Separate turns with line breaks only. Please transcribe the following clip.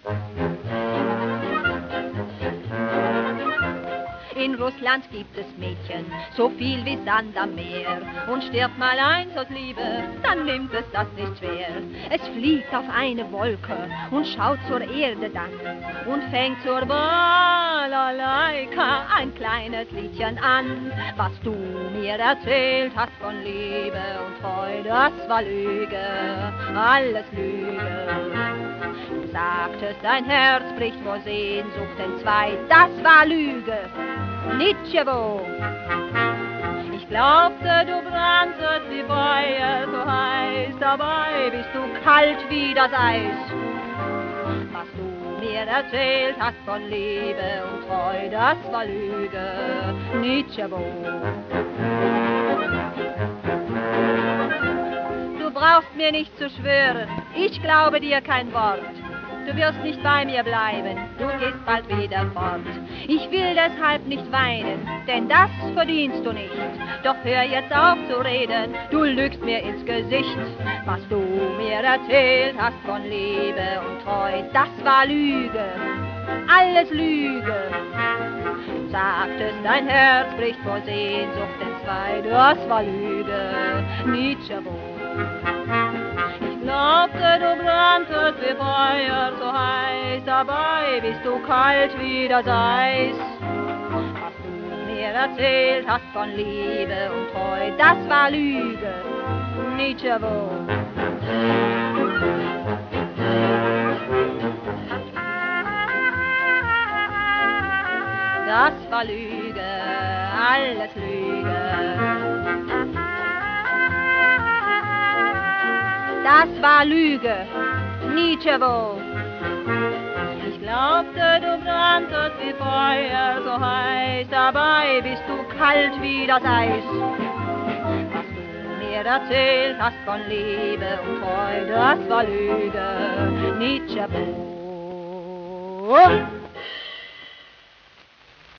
In Russland gibt es Mädchen, so viel wie Sand am Meer. Und stirbt mal eins aus Liebe, dann nimmt es das nicht schwer. Es fliegt auf eine Wolke und schaut zur Erde dann und fängt zur Balalaika ein kleines Liedchen an. Was du mir erzählt hast von Liebe und Freude, das war Lüge, alles Lüge. Du sagtest, dein Herz bricht vor Sehnsucht entzwei, das war Lüge. Nitschewo. Ich glaubte, du branntest wie Feuer so heiß, dabei bist du kalt wie das Eis. Was du mir erzählt hast von Liebe und Freude, das war Lüge. Nitschewo. Du brauchst mir nicht zu schwören, ich glaube dir kein Wort. Du wirst nicht bei mir bleiben, du gehst bald wieder fort. Ich will deshalb nicht weinen, denn das verdienst du nicht. Doch hör jetzt auf zu reden, du lügst mir ins Gesicht. Was du mir erzählt hast von Liebe und Treu, das war Lüge, alles Lüge. Du sagtest, dein Herz bricht vor Sehnsucht entzwei, das war Lüge, Nitschewo. Ich glaubte, du branntest wie Feuer so heiß, dabei bist du kalt wie das Eis. Was du mir erzählt hast von Liebe und Treu, das war Lüge, Nitschewo. Das war Lüge, alles Lüge. Das war Lüge, Nitschewo. Ich glaubte, du branntest wie Feuer so heiß, dabei bist du kalt wie das Eis. Was du mir erzählt hast von Liebe und Freude, das war Lüge, Nitschewo.